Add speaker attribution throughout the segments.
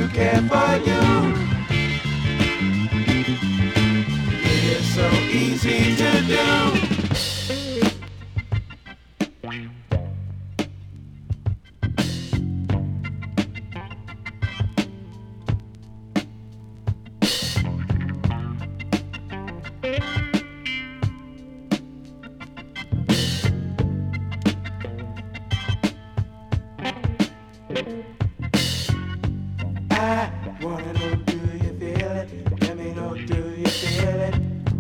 Speaker 1: to care for you. It's so easy to do. I wanna know, do you feel it? Let me know, do you feel it?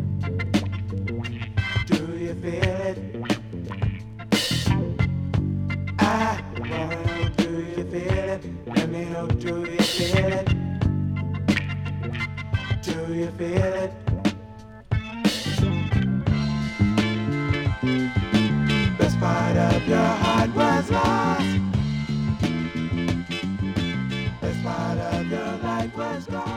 Speaker 1: Do you feel it? I wanna know, do you feel it? Let me know, do you feel it? Do you feel it? Best part of your heart was lost. Best part of your life was gone.